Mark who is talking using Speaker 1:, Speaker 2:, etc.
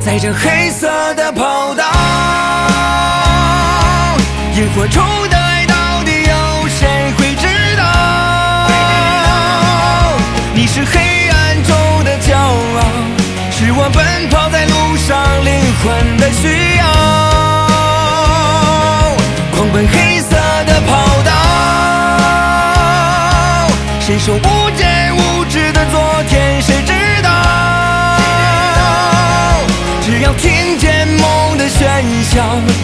Speaker 1: 在这黑色的跑道，萤火虫的爱到底有谁会知道？你是黑暗中的骄傲，是我奔跑在路上灵魂的需要。狂奔黑色的跑道，伸手不见五指的昨天谁知道？只要听见梦的喧嚣，